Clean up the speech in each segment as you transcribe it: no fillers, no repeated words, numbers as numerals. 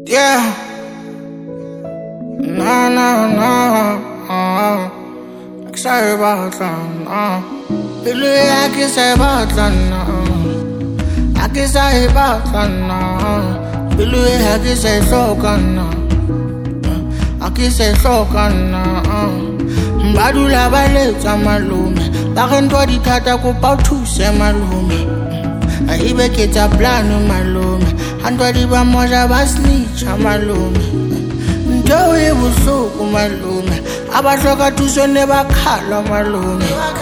Yeah. No, no, no. Sorry about that. Believe I can say about that. I can say about that. Believe I can say so can. I can say so can. Badula baletsa malume. Ba re ntwa dithata kopa o thuse malume. A ibe ke tsa plano malume. Antwa di ba moja ba snitcha malume. Ntho e bohloko malume. Abahloka thuso ne ba khala malume.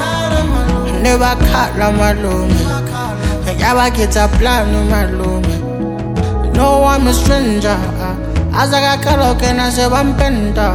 Ne ba khala malume. Ya ba ke tsa plano malume. No, I'm a stranger. Azaka kaloke na se bampenta.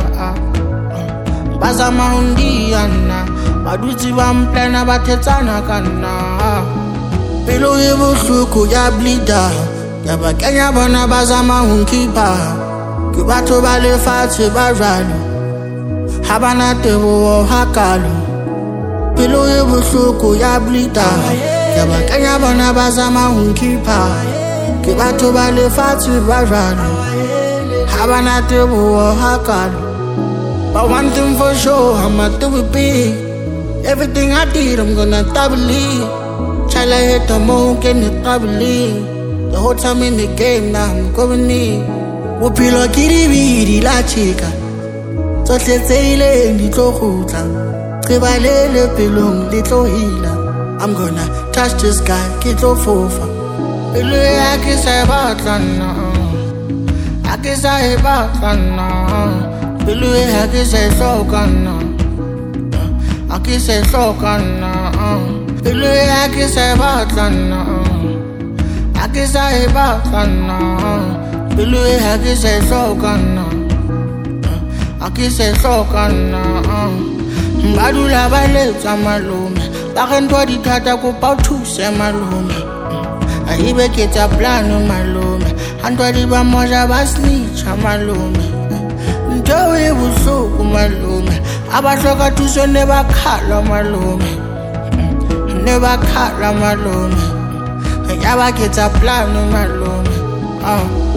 Bazama undiana. Badutsi ba mplana batetsana kana. Pelo e bohloko ya bleeda. Ya ba kenya bona bazama unkipa. Ke batho ba lefatshe ba jalo. Ha bana tebo hakalo. Pelo e bohloko ya bleeda. Ya ba kenya bona bazama unkipa. Ke batho ba lefatshe ba jalo. Ha bana tebo hakalo. But one thing for sure, I'ma do it big. Everything I did, I'm gonna double it. Child, I hit the moon, can you double it? The whole time in the game, now I'm going in. Wupilo kiribiri la chica. So let's say, little hoota. Tribalele pilung, little healer. I'm gonna touch the sky, get your fofa. Believe I can say about that. I can say about that. Believe I can say so can. I can say so can. Believe I can say about that. I can say about that. Believe I can say so can. I can say so can. Badula baletsa malume. Ba re ntwa dithata kopa o thuse malume. A ibe ke tsa plano malume. Antwa di ba moja ba snitcha malume. Ntho e bohloko malume. Abahloka thuso ne ba khala malume. Ne ba khala malume. Ya ba ke tsa plano malume.